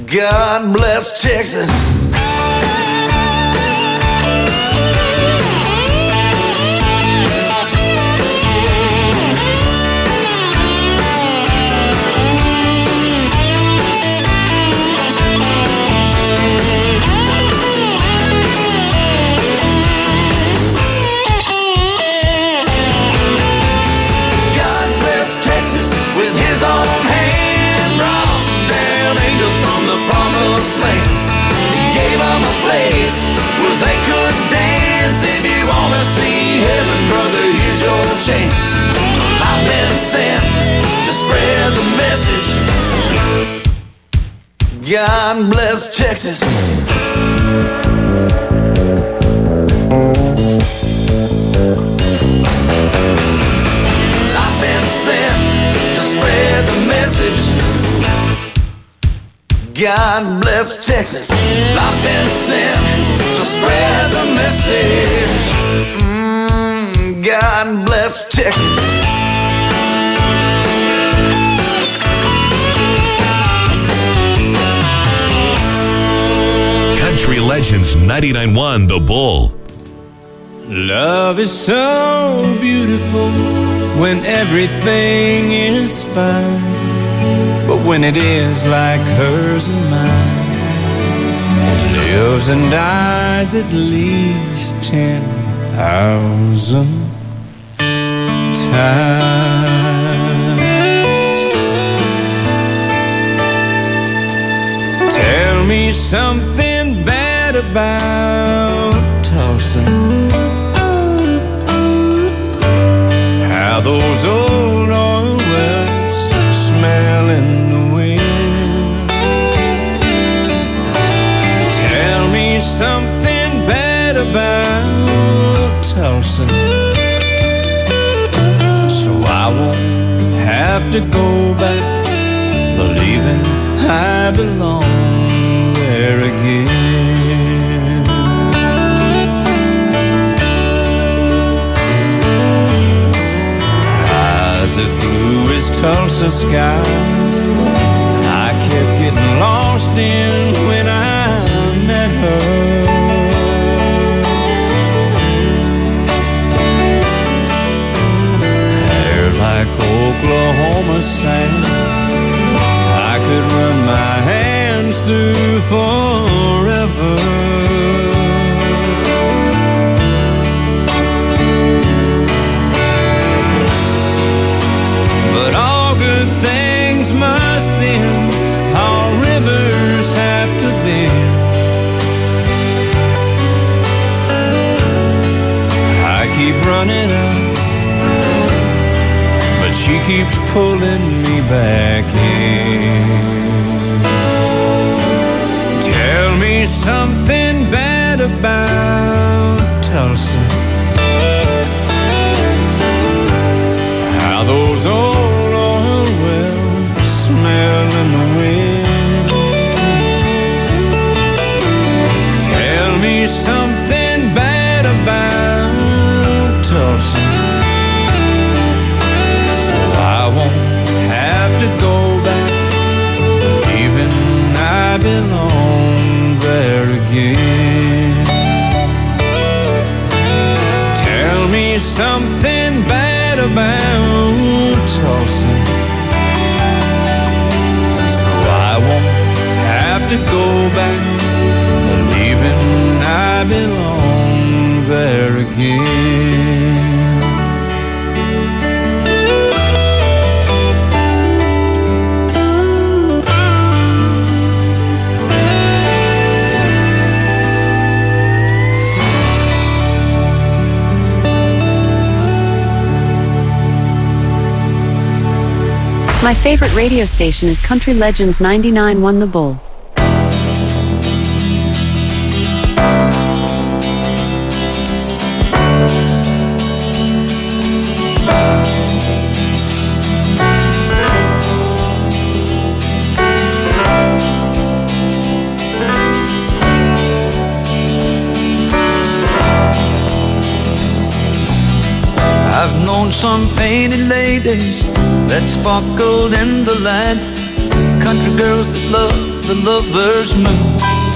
God bless Texas. Where they could dance. If you wanna see heaven, brother, here's your chance. I've been sent to spread the message. God bless Texas. I've been sent to spread the message. God bless Texas. I've been sent to spread the message. God bless Texas. Country Legends 99.1 The Bull. Love is so beautiful when everything is fine. But when it is like hers and mine, it lives and dies at least 10,000 times. Tell me something bad about Tulsa. How those old oil wells smell in the wind. Tell me something bad about Tulsa, so I won't have to go back believing I belong there again. Eyes as blue as Tulsa skies, I kept getting lost in when I met her. Hair like Oklahoma sand, I could run my hands through forever. But all good things must end, all rivers have to bend. I keep running up, but she keeps pulling me back in. Tell me something bad about Tulsa. How those old oil wells smell in the wind. Tell me something bad about Tulsa, so I won't have to go back believing I belong there again. Tell me something bad about Tulsa, so I won't have to go back believing I belong there again. My favorite radio station is Country Legends 99.1 The Bull. I've known some painted ladies that sparkled in the light, country girls that love a lover's moon.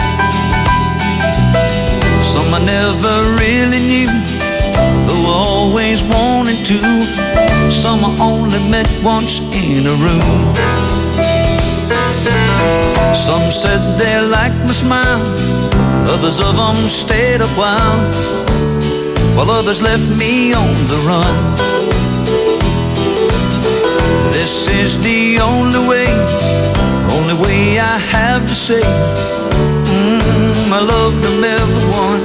Some I never really knew, though I always wanted to. Some I only met once in a room. Some said they liked my smile, others of them stayed a while, while others left me on the run. This is the only way I have to say I love them everyone.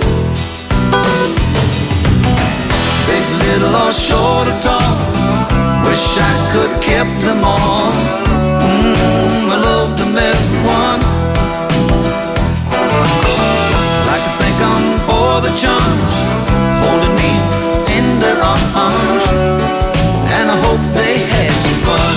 Big, little, or short or tall, wish I could have kept them all. I love them everyone. Like to thank them for the charms, holding me in their arms, and I hope they had some fun.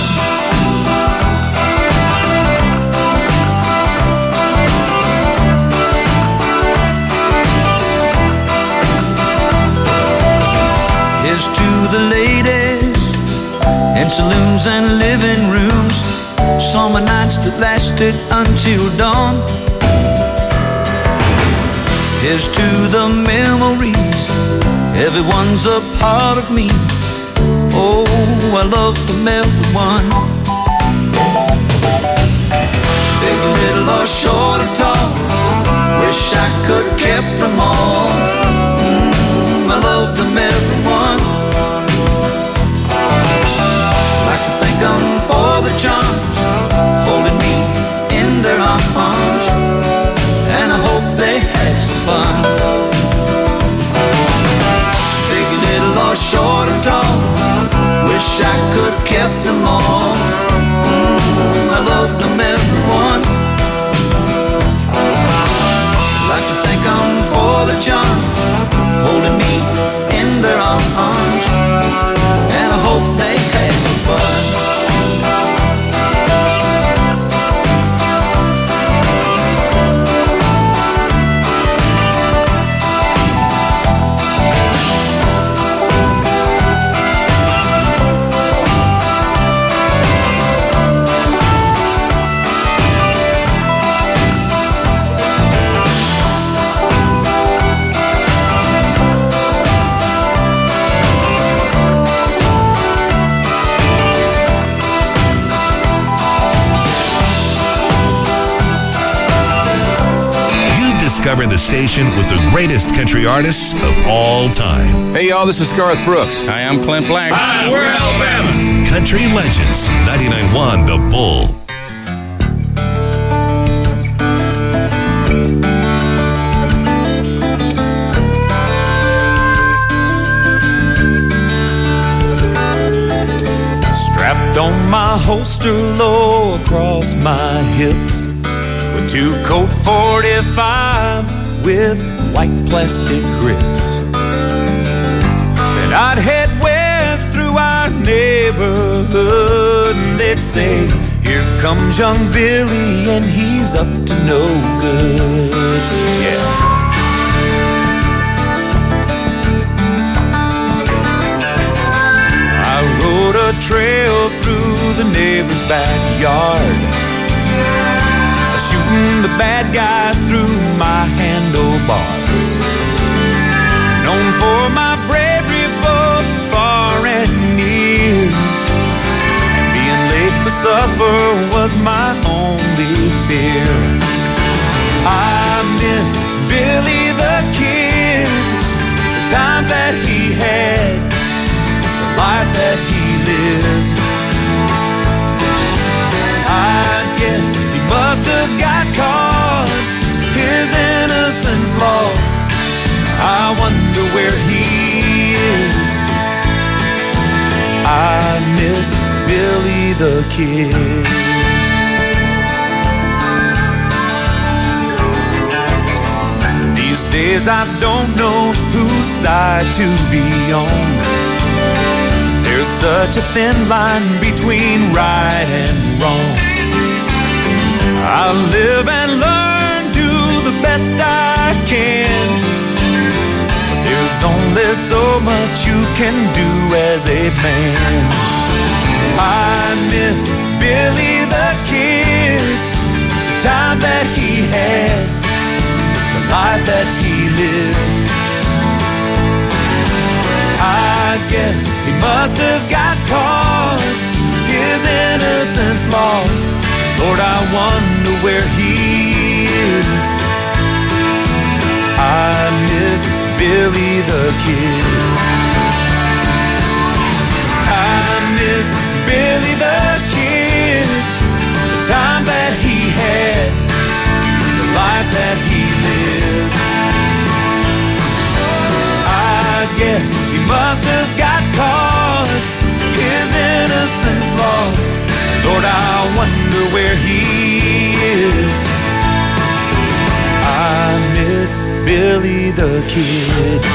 Here's to the ladies in saloons and living rooms, summer nights that lasted until dawn. Here's to the memories, everyone's a part of me. Oh, I love them everyone. Big, little, or short or tall, wish I could have kept them all. I love them everyone. Like to thank them for the charms, holding me in their arms, and I hope they had some fun. Big, little, or short or tall, wish I could have kept them all. I loved them everyone. Like to thank them for the charms, holding me in their arms, and I hope they had some fun. Discover the station with the greatest country artists of all time. Hey, y'all, this is Garth Brooks. Hi, I'm Clint Black. Hi, we're Alabama. Country Legends, 99.1 The Bull. Strapped on my holster low across my hips, with two Colt 45s with white plastic grips. Then I'd head west through our neighborhood, and they'd say, here comes young Billy, and he's up to no good. Yeah. I rode a trail through the neighbor's backyard, shooting the bad guys through my handlebars. Known for my bravery both far and near, and being late for supper was my only fear. I miss Billy the Kid, the times that he had, the life that he lived. I guess he must have got caught, his innocence lost. I wonder where he is. I miss Billy the Kid. These days I don't know whose side to be on. There's such a thin line between right and wrong. I live and learn, do the best I can, but there's only so much you can do as a man. I miss Billy the Kid, the times that had, the life that he lived. I guess he must have got caught, his innocence lost. Lord, I wonder where he is. I miss Billy the Kid. I miss Billy the Kid, the times that he had, the life that he lived. I guess he must have got caught, his innocence lost. Lord, I wonder where he is. I miss Billy the Kid.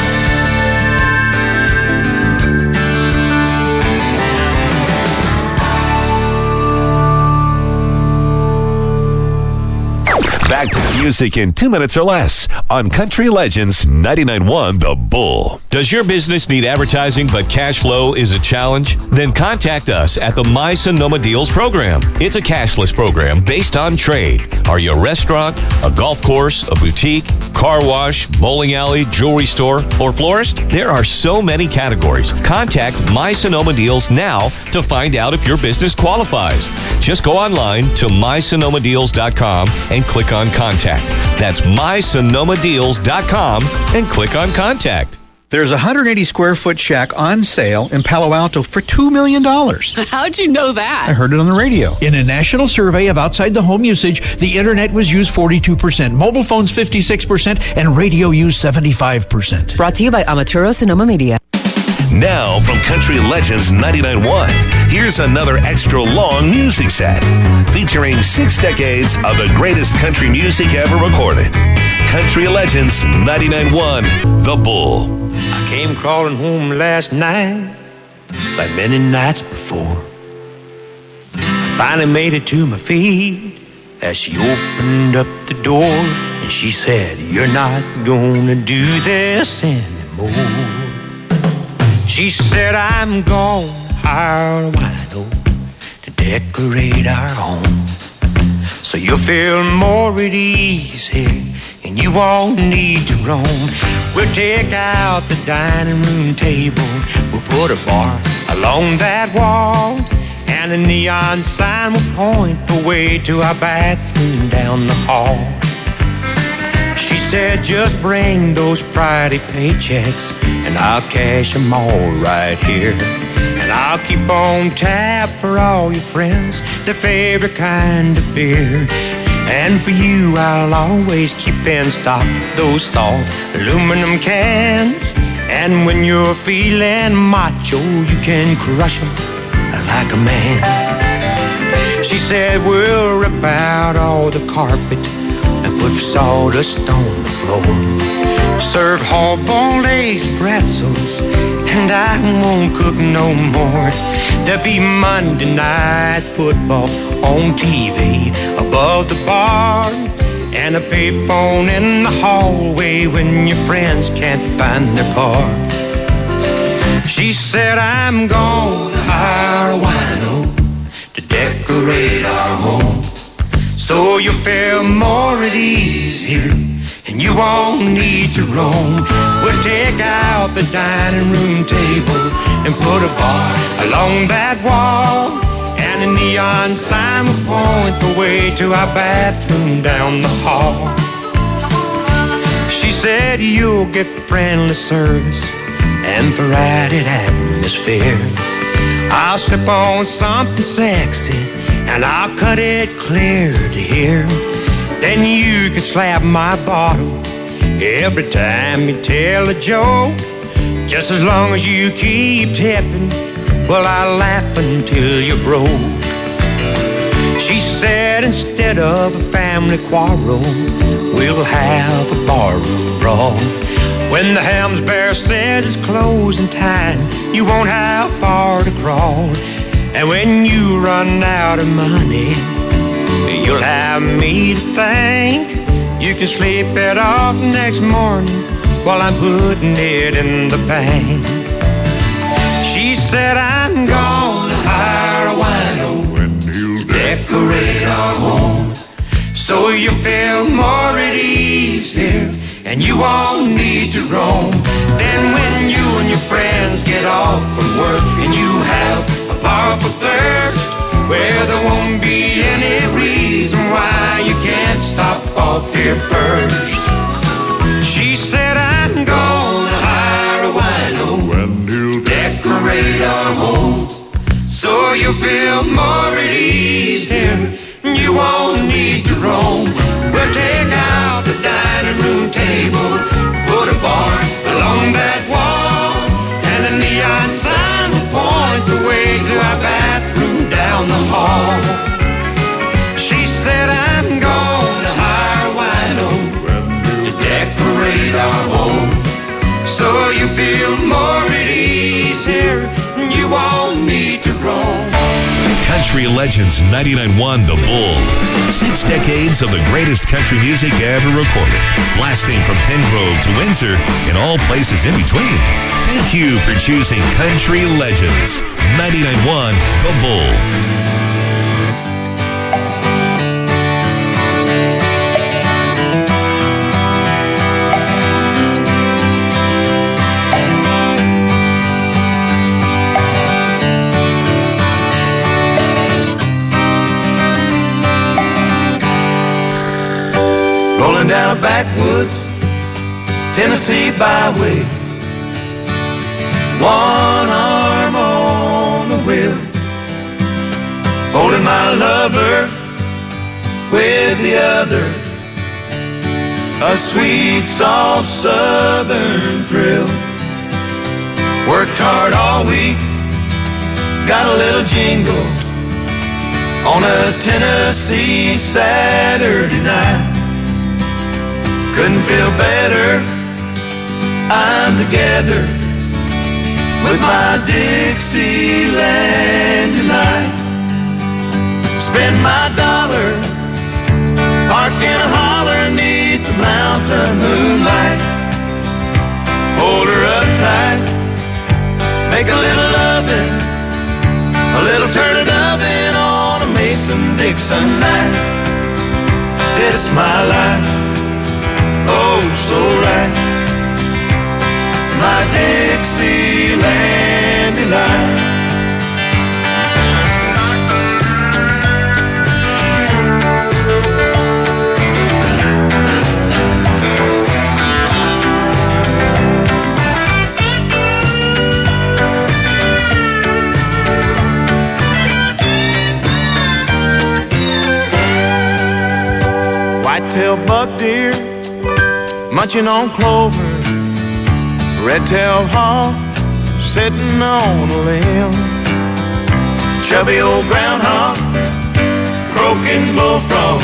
Back to the music in 2 minutes or less on Country Legends 99.1 The Bull. Does your business need advertising but cash flow is a challenge? Then contact us at the My Sonoma Deals program. It's a cashless program based on trade. Are you a restaurant, a golf course, a boutique, car wash, bowling alley, jewelry store, or florist? There are so many categories. Contact My Sonoma Deals now to find out if your business qualifies. Just go online to mysonomadeals.com and click on Contact. That's mysonomadeals.com and click on Contact. There's a 180 square foot shack on sale in Palo Alto for $2 million. How'd you know that? I heard it on the radio. In a national survey of outside the home usage, the internet was used 42%, mobile phones 56%, and radio used 75%. Brought to you by Amaturo Sonoma Media. Now from Country Legends 99.1, here's another extra long music set featuring 6 decades of the greatest country music ever recorded. Country Legends 99.1 The Bull. I came crawling home last night, like many nights before. I finally made it to my feet as she opened up the door, and she said, "You're not gonna do this anymore." She said, "I'm gonna hire a wino to decorate our home, so you'll feel more at ease here, and you won't need to roam. We'll take out the dining room table, we'll put a bar along that wall, and a neon sign will point the way to our bathroom down the hall." She said, "Just bring those Friday paychecks, and I'll cash them all right here. And I'll keep on tap for all your friends, their favorite kind of beer. And for you, I'll always keep in stock those soft aluminum cans. And when you're feeling macho, you can crush them like a man." She said, "We'll rip out all the carpet and put sawdust on the floor. Serve hard-boiled eggs and pretzels, and I won't cook no more. There'll be Monday night football on TV above the bar, and a payphone in the hallway when your friends can't find their car." She said, "I'm gonna hire a wino to decorate our home, so you'll feel more at ease here, and you won't need to roam. We'll take out the dining room table and put a bar along that wall, and a neon sign will point the way to our bathroom down the hall." She said, "You'll get friendly service and Friday atmosphere. I'll slip on something sexy, and I'll cut it clear to here. Then you can slap my bottom every time you tell a joke. Just as long as you keep tipping, well, I'll laugh until you're broke." She said, "Instead of a family quarrel, we'll have a barroom brawl. When the Helms Bear says it's closing time, you won't have far to crawl. And when you run out of money, you'll have me to thank. You can sleep it off next morning while I'm putting it in the bank." She said, "I'm gonna hire a wino and he'll decorate our home, so you feel more at ease here, and you won't need to roam. Then when you and your friends get off from work and you have a powerful thirst, well, there won't be any reason why you can't stop off here first. She said, I'm gonna hire a wino and he'll decorate our home, so you'll feel more at ease here, you won't need to roam. We'll take out the dining room table, put a bar along that wall, and a neon sign will point the way to our bathroom down the hall. She said, I'm gonna hire a wino to decorate our home, so you feel more at ease here, you won't need to roam. Country Legends 99.1 The Bull. 6 decades of the greatest country music ever recorded, blasting from Penngrove to Windsor and all places in between. Thank you for choosing Country Legends 99.1 The Bull. Rolling down a backwoods Tennessee byway, one arm on the wheel, holding my lover with the other, a sweet, soft southern thrill. Worked hard all week, got a little jingle on a Tennessee Saturday night. Couldn't feel better, I'm together with my Dixieland delight. Spend my dollar, park in a holler 'neath the mountain moonlight. Hold her up tight, make a little loving, a little turn it oven on a Mason-Dixon night. This is my life, oh, so right, my Dixieland delight. White-tailed buck deer munching on clover, red-tailed hawk sitting on a limb, chubby old groundhog, croaking bullfrog,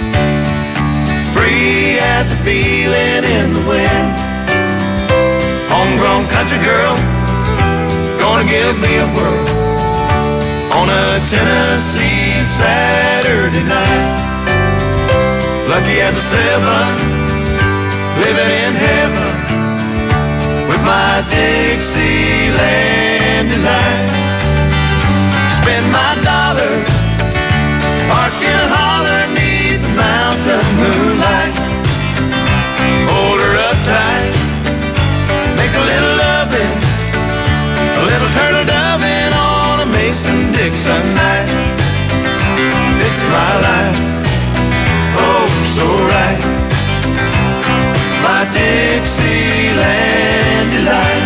free as a feeling in the wind. Homegrown country girl, gonna give me a whirl on a Tennessee Saturday night. Lucky as a 7, living in heaven with my Dixieland delight. Spend my dollar, park in a holler 'neath the mountain moonlight. Hold her up tight, make a little loving, a little turtle doving on a Mason-Dixon night. It's my life, oh, so right, my Dixieland delight.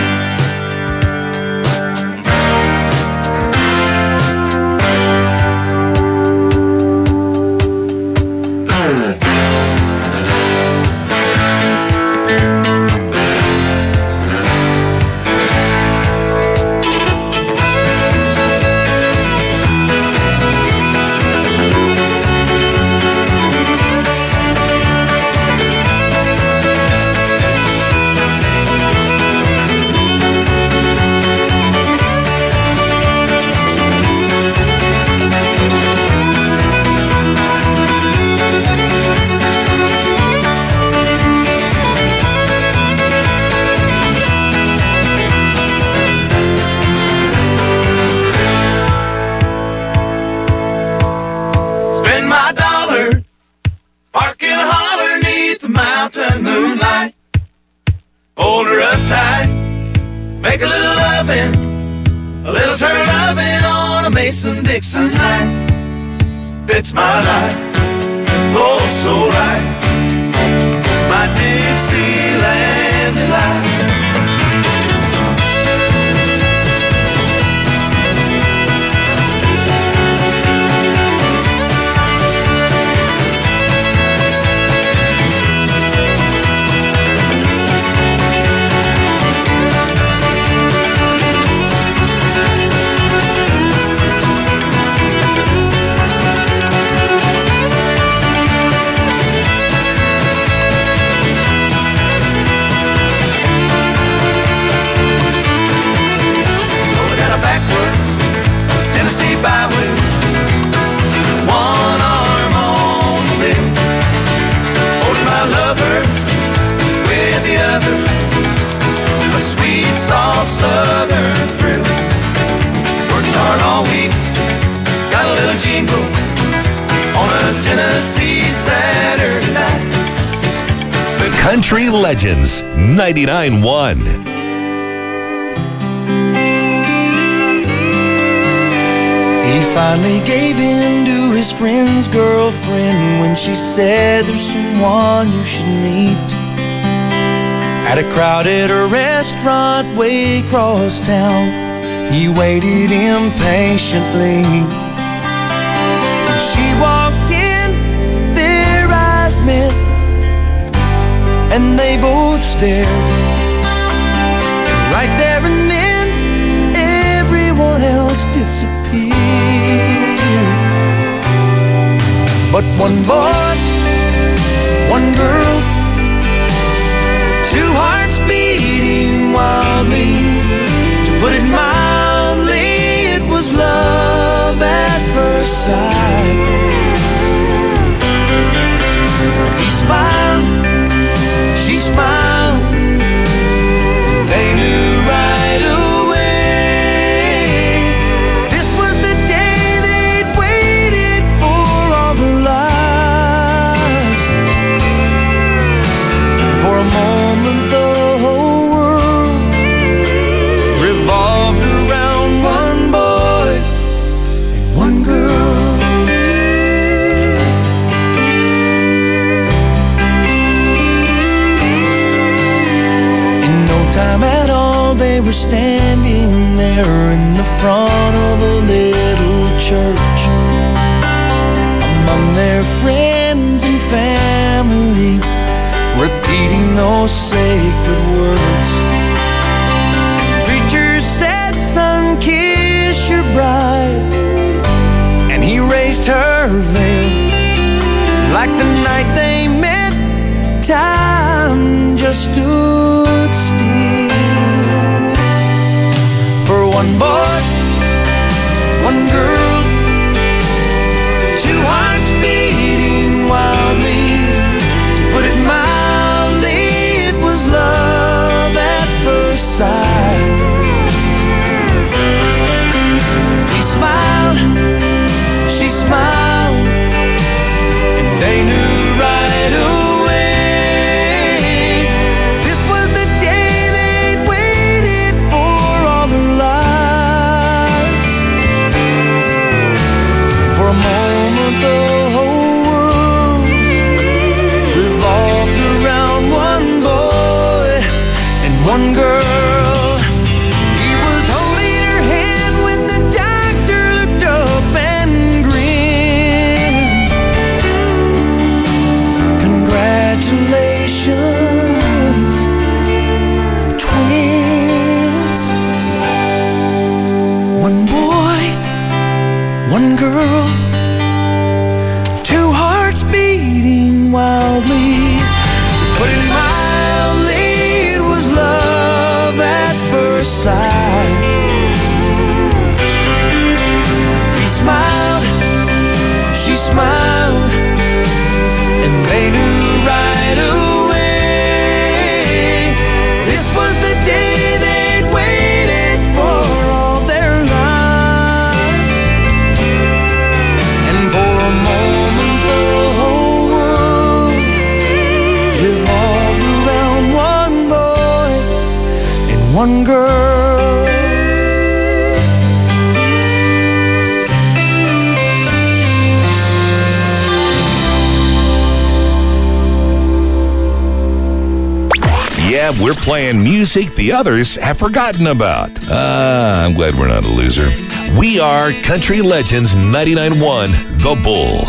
mountain moonlight. Hold her up tight, make a little loving, a little turn loving on a Mason-Dixon night. Fits my life, oh so right, my Dixieland delight. Byway, one arm on the rail, holding my lover with the other, a sweet, soft southern thrill. Worked hard all week, got a little jingle on a Tennessee Saturday night. Country Legends 99.1. He finally gave in to his friend's girlfriend when she said there's someone you should meet. At a crowded restaurant way across town, he waited impatiently. When she walked in, their eyes met, and they both stared. And right there and then, everyone else disappeared. But one boy, one girl, two hearts beating wildly. To put it mildly, it was love at first sight. He smiled, she smiled, they knew right away. This was the day they'd waited for all their lives. For a moment the whole world revolved around one boy and one girl. In no time at all, they were standing there in the front of a little church, among their friends and family, repeating those sacred words. Preacher said, son, kiss your bride, and he raised her veil. Like the night they met, time just stood still. For one boy, one girl, two hearts beating wildly. To put it mildly, it was love at first sight. He smiled, she smiled, and they knew right away. This was the day they'd waited for all their lives. For a moment the whole world revolved around one boy and one girl. He was holding her hand when the doctor looked up and grinned. Congratulations, twins. One boy, one girl, two hearts beating wildly. To put it mildly, it was love at first sight. He smiled, she smiled, and they knew right away. This was the day they'd waited for all their lives. And for a moment the whole world revolved one girl. Yeah, we're playing music the others have forgotten about. I'm glad we're not a loser. We are Country Legends 99.1 The Bull.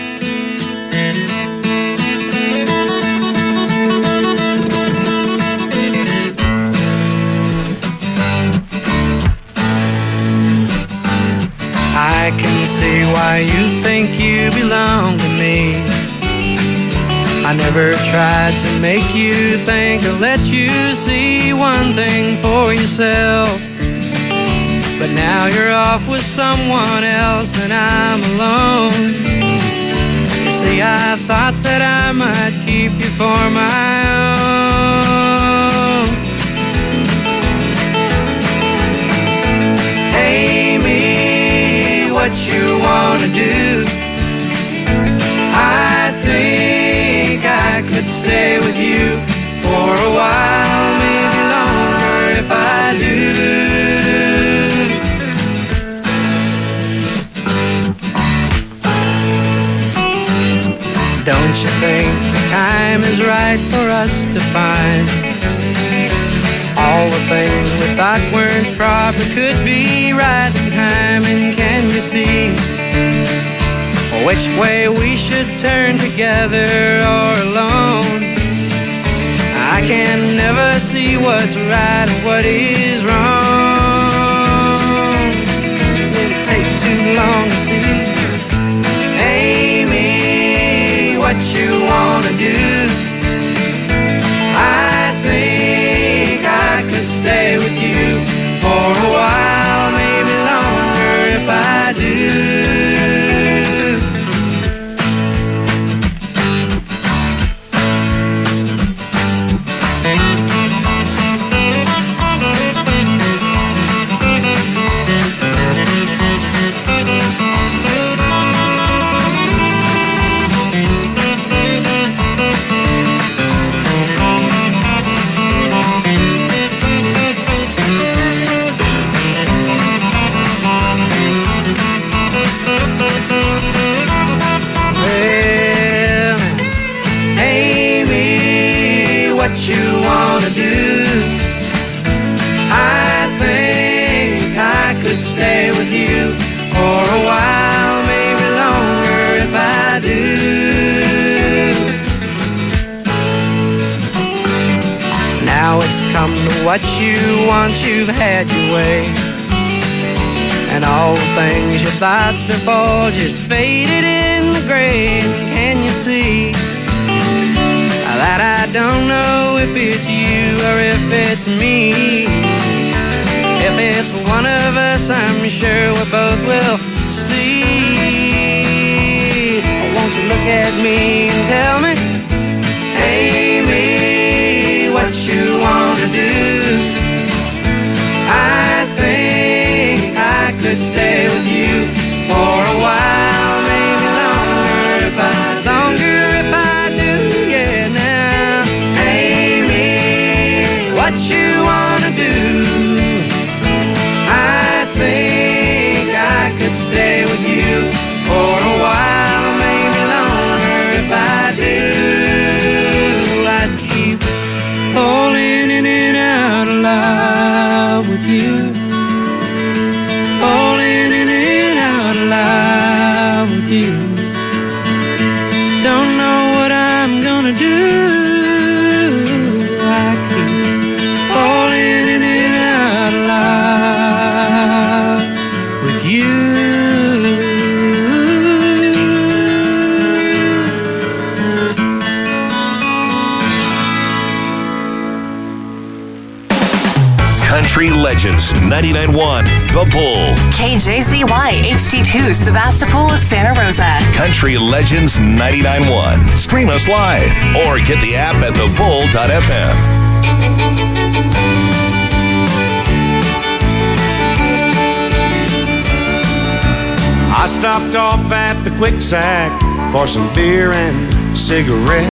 I can see why you think you belong to me. I never tried to make you think or let you see one thing for yourself. But now you're off with someone else and I'm alone. You see, I thought that I might keep you for my own. Hey, me, what you wanna do? I think I could stay with you for a while, maybe longer if I do. Don't you think the time is right for us to find all the things we thought weren't proper could be right in time? And can you see which way we should turn, together or alone? I can never see what's right and what is wrong. Did it take too long to see? Amy, what you wanna do? I think I could stay with you for a while, maybe longer if I do. What you wanna do? I think I could stay with you for a while, maybe longer if I do. Now it's come to what you want, you've had your way, and all the things you thought before just faded in the gray. Can you see that I don't know if it's you or if it's me? If it's one of us, I'm sure we both will see. Won't you look at me and tell me, Amy, what you wanna do? I think I could stay with you for a while, maybe longer if I do, yeah. Now, Amy, what you wanna do? I think I could stay with you for a while, maybe longer if I do. I'd keep falling in and out of love with you, falling in and out of love with you. Don't know what I'm gonna do. I keep falling in and out of love with you. Country Legends 99.1 The Bull. KJZY HD2 Sebastopol, Santa Rosa. Country Legends 99.1. Stream us live or get the app at thebull.fm. I stopped off at the Quick Sack for some beer and cigarettes.